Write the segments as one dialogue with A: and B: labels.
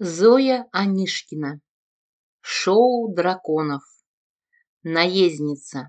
A: Зоя Анишкина. Шоу драконов. Наездница.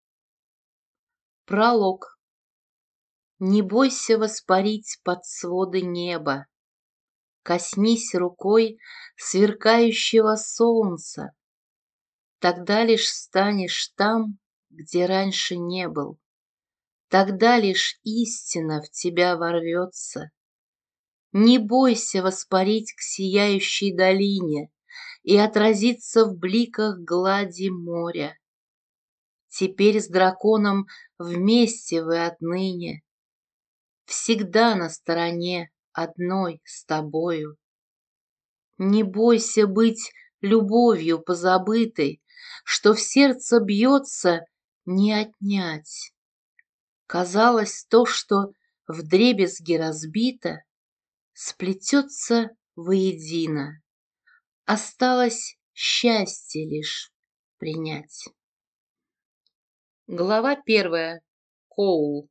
A: Пролог. Не бойся воспарить под своды неба. Коснись рукой сверкающего солнца. Тогда лишь станешь там, где раньше не был. Тогда лишь истина в тебя ворвется. Не бойся воспарить к сияющей долине и отразиться в бликах глади моря. Теперь с драконом вместе вы отныне, всегда на стороне одной с тобою. Не бойся быть любовью позабытой, что в сердце бьется, не отнять. Казалось, то, что вдребезги разбито, сплетется воедино. Осталось счастье лишь принять. Глава 1. Коул.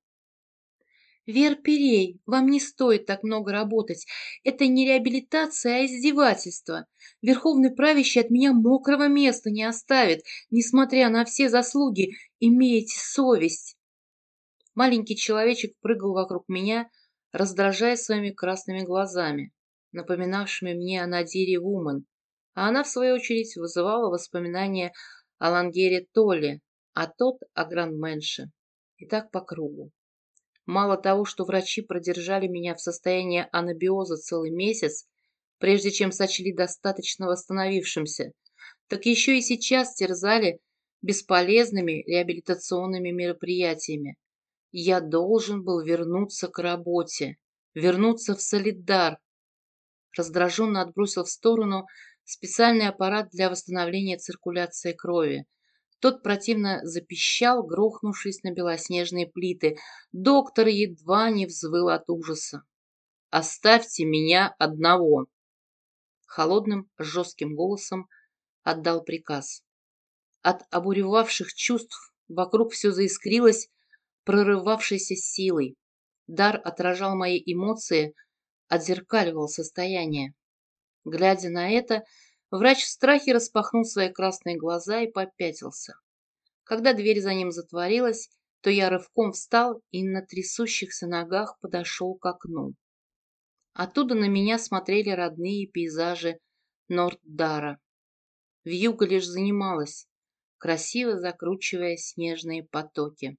A: Вер Перей, вам не стоит так много работать. Это не реабилитация, а издевательство. Верховный правящий от меня мокрого места не оставит, несмотря на все заслуги. Имейте совесть. Маленький человечек прыгал вокруг меня, раздражая своими красными глазами, напоминавшими мне о Надире Вумен, а она, в свою очередь, вызывала воспоминания о Лангере Толле, а тот о Грандменше. И так по кругу. Мало того, что врачи продержали меня в состоянии анабиоза целый месяц, прежде чем сочли достаточно восстановившимся, так еще и сейчас терзали бесполезными реабилитационными мероприятиями. Я должен был вернуться к работе, вернуться в Солидар. Раздраженно отбросил в сторону специальный аппарат для восстановления циркуляции крови. Тот противно запищал, грохнувшись на белоснежные плиты. Доктор едва не взвыл от ужаса. «Оставьте меня одного!» Холодным, жестким голосом отдал приказ. От обуревавших чувств вокруг все заискрилось прорывавшейся силой. Дар отражал мои эмоции, отзеркаливал состояние. Глядя на это, врач в страхе распахнул свои красные глаза и попятился. Когда дверь за ним затворилась, то я рывком встал и на трясущихся ногах подошел к окну. Оттуда на меня смотрели родные пейзажи Норддара. Вьюга лишь занималась, красиво закручивая снежные потоки.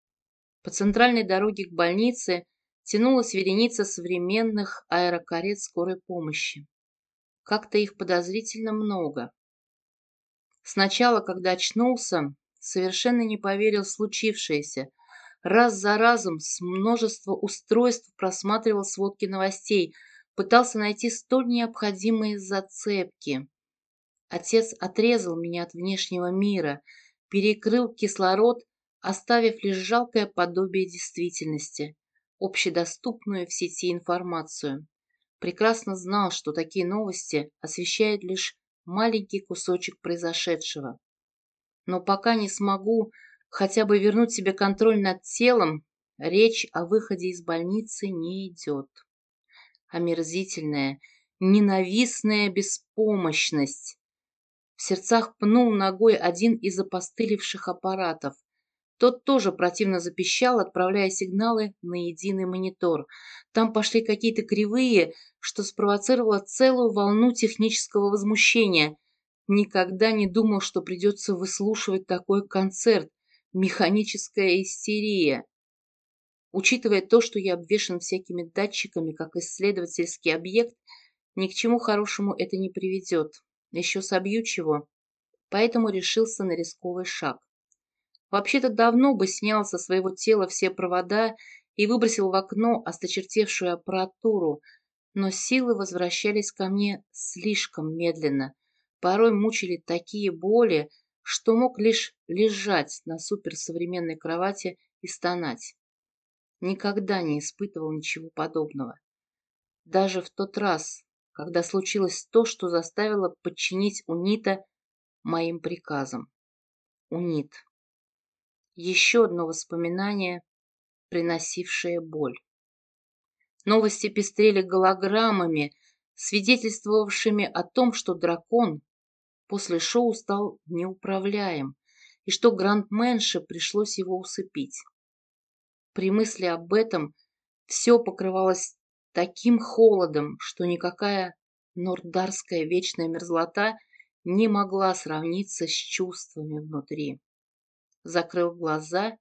A: По центральной дороге к больнице тянулась вереница современных аэрокарет скорой помощи. Как-то их подозрительно много. Сначала, когда очнулся, совершенно не поверил в случившееся. Раз за разом с множества устройств просматривал сводки новостей, пытался найти столь необходимые зацепки. Отец отрезал меня от внешнего мира, перекрыл кислород, оставив лишь жалкое подобие действительности, общедоступную в сети информацию. Прекрасно знал, что такие новости освещают лишь маленький кусочек произошедшего. Но пока не смогу хотя бы вернуть себе контроль над телом, речь о выходе из больницы не идет. Омерзительная, ненавистная беспомощность. В сердцах пнул ногой один из опостылевших аппаратов. Тот тоже противно запищал, отправляя сигналы на единый монитор. Там пошли какие-то кривые, что спровоцировало целую волну технического возмущения. Никогда не думал, что придется выслушивать такой концерт. Механическая истерия. Учитывая то, что я обвешан всякими датчиками, как исследовательский объект, ни к чему хорошему это не приведет. Еще собью чего. Поэтому решился на рисковый шаг. Вообще-то давно бы снял со своего тела все провода и выбросил в окно осточертевшую аппаратуру, но силы возвращались ко мне слишком медленно. Порой мучили такие боли, что мог лишь лежать на суперсовременной кровати и стонать. Никогда не испытывал ничего подобного. Даже в тот раз, когда случилось то, что заставило подчинить Унита моим приказам. Унит. Еще одно воспоминание, приносившее боль. Новости пестрели голограммами, свидетельствовавшими о том, что дракон после шоу стал неуправляем и что грандменше пришлось его усыпить. При мысли об этом все покрывалось таким холодом, что никакая нордарская вечная мерзлота не могла сравниться с чувствами внутри. Закрыл глаза,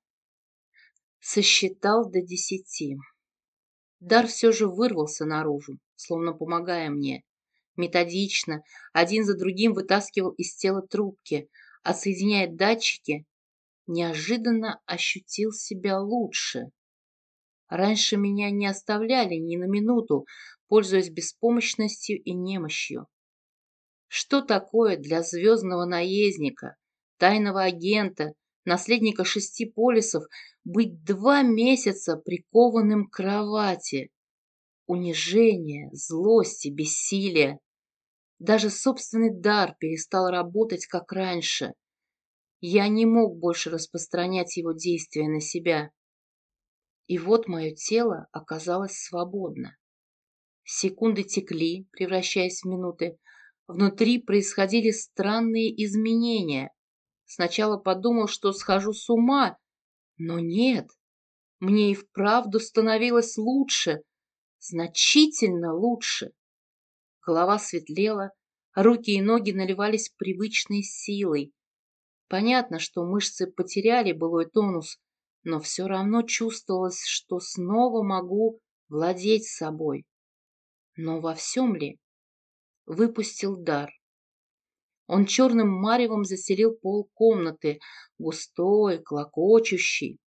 A: сосчитал до 10. Дар все же вырвался наружу, словно помогая мне. Методично, один за другим вытаскивал из тела трубки, отсоединяя датчики, неожиданно ощутил себя лучше. Раньше меня не оставляли ни на минуту, пользуясь беспомощностью и немощью. Что такое для звездного наездника, тайного агента, наследника 6 полисов быть 2 месяца прикованным к кровати? Унижение, злость и бессилие. Даже собственный дар перестал работать, как раньше. Я не мог больше распространять его действия на себя. И вот мое тело оказалось свободно. Секунды текли, превращаясь в минуты. Внутри происходили странные изменения. Сначала подумал, что схожу с ума, но нет. Мне и вправду становилось лучше, значительно лучше. Голова светлела, руки и ноги наливались привычной силой. Понятно, что мышцы потеряли былой тонус, но все равно чувствовалось, что снова могу владеть собой. Но во всем ли? Выпустил дар. Он черным маревом заселил пол комнаты, густой, клокочущий.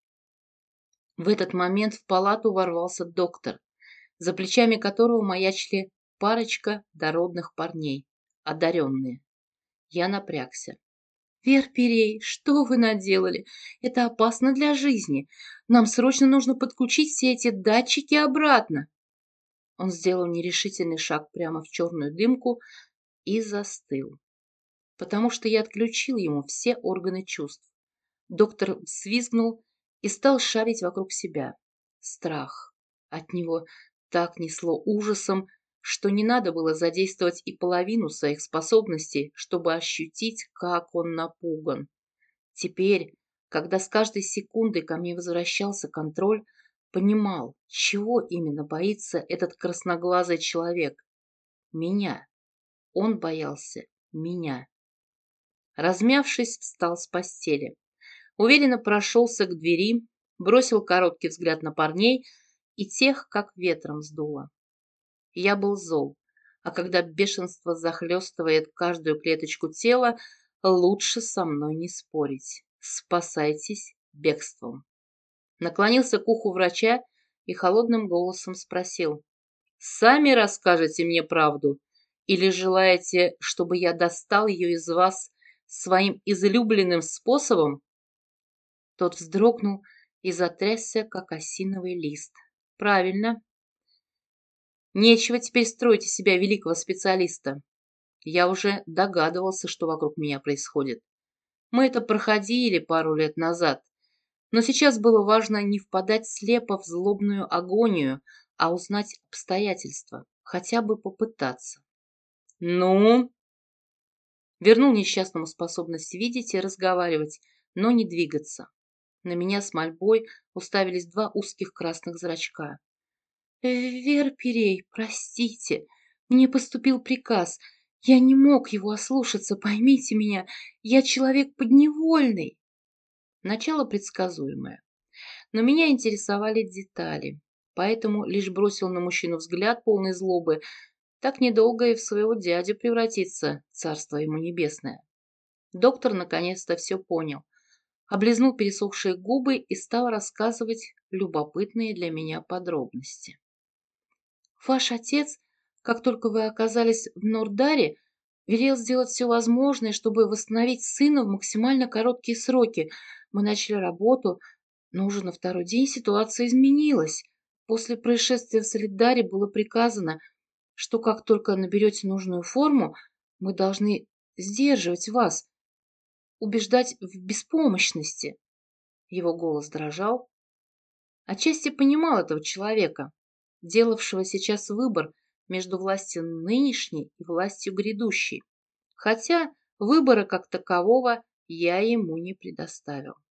A: В этот момент в палату ворвался доктор, за плечами которого маячили парочка дородных парней, одаренные. Я напрягся. «Верперей, что вы наделали? Это опасно для жизни. Нам срочно нужно подключить все эти датчики обратно». Он сделал нерешительный шаг прямо в черную дымку и застыл, потому что я отключил ему все органы чувств. Доктор взвизгнул и стал шарить вокруг себя. Страх. От него так несло ужасом, что не надо было задействовать и половину своих способностей, чтобы ощутить, как он напуган. Теперь, когда с каждой секундой ко мне возвращался контроль, понимал, чего именно боится этот красноглазый человек. Меня. Он боялся меня. Размявшись, встал с постели. Уверенно прошелся к двери, бросил короткий взгляд на парней и тех, как ветром сдуло. Я был зол, а когда бешенство захлестывает каждую клеточку тела, лучше со мной не спорить. Спасайтесь бегством. Наклонился к уху врача и холодным голосом спросил: «Сами расскажете мне правду или желаете, чтобы я достал ее из вас своим излюбленным способом?» Тот вздрогнул и затрясся, как осиновый лист. «Правильно. Нечего теперь строить из себя великого специалиста. Я уже догадывался, что вокруг меня происходит. Мы это проходили пару лет назад, но сейчас было важно не впадать слепо в злобную агонию, а узнать обстоятельства, хотя бы попытаться. Ну?» Вернул несчастному способность видеть и разговаривать, но не двигаться. На меня с мольбой уставились 2 узких красных зрачка. «Верперей, простите, мне поступил приказ. Я не мог его ослушаться, поймите меня. Я человек подневольный». Начало предсказуемое. Но меня интересовали детали, поэтому лишь бросил на мужчину взгляд полный злобы. Так недолго и в своего дядю превратиться, царство ему небесное. Доктор наконец-то все понял. Облизнул пересохшие губы и стал рассказывать любопытные для меня подробности. «Ваш отец, как только вы оказались в Нордаре, велел сделать все возможное, чтобы восстановить сына в максимально короткие сроки. Мы начали работу, но уже на 2-й день ситуация изменилась. После происшествия в Солидаре было приказано, что как только наберете нужную форму, мы должны сдерживать вас, убеждать в беспомощности». Его голос дрожал. Отчасти понимал этого человека, делавшего сейчас выбор между властью нынешней и властью грядущей, хотя выбора как такового я ему не предоставил.